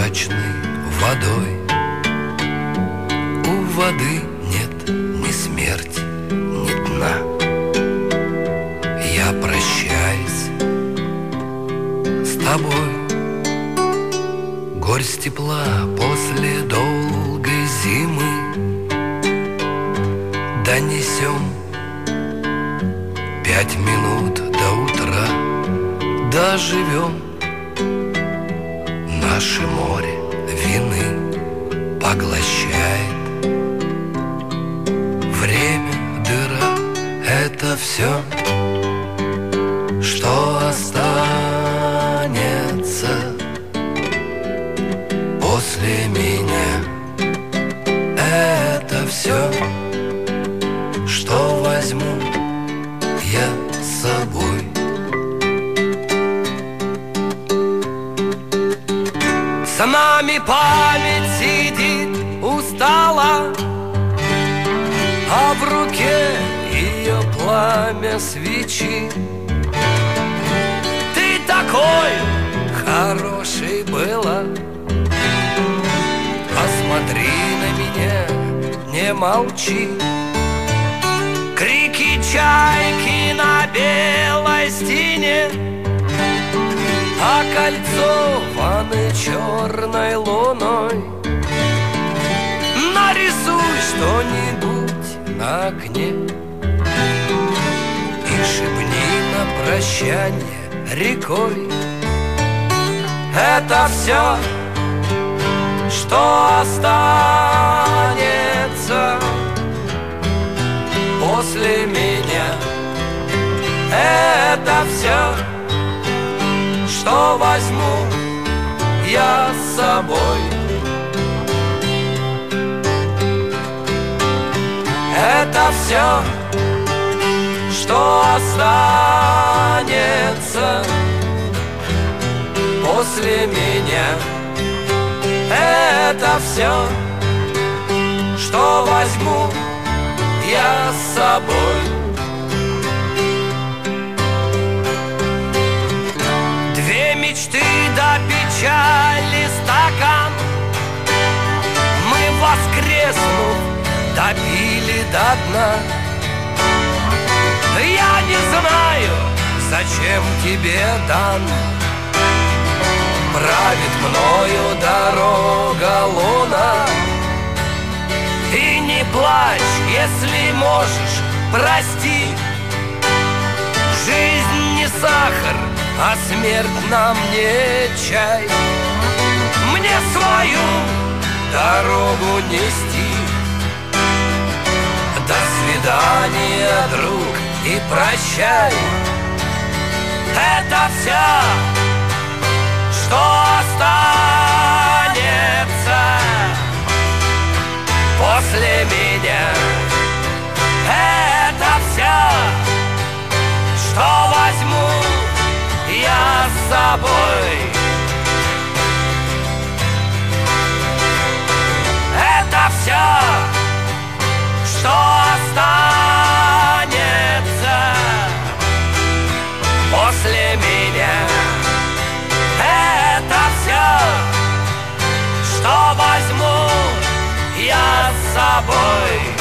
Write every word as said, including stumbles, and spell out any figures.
прозрачной водой. У воды нет ни смерти, ни дна. Я прощаюсь с тобой. Горсть тепла после долгой зимы донесем. Пять минут до утра доживем. Наше море вины поглощает. Время, дыра — это все, что останется после меня. Это все, что возьму я с собой. За нами память сидит устала, а в руке ее пламя свечи. Ты такой хороший была, посмотри на меня, не молчи. Крики чайки на белой стене, окольцованы черной луной. Нарисуй что-нибудь на окне и шепни на прощание рекой. Это все, что останется после меня. Это все, что возьму я с собой. Это все, что останется после меня. Это все, что возьму я с собой. Две мечты до печали стакан мы, воскреснув, допили до дна. Я не знаю, зачем тебе дан. Правит мною дорога луна. И не плачь, если можешь, прости. Жизнь не сахар, а смерть нам не чай. Мне свою дорогу нести. До свидания, друг, и прощай. Это все, что останется после меня. Это все, что возьму я с собой. Это все, что останется после меня. Это все, что возьму я с собой.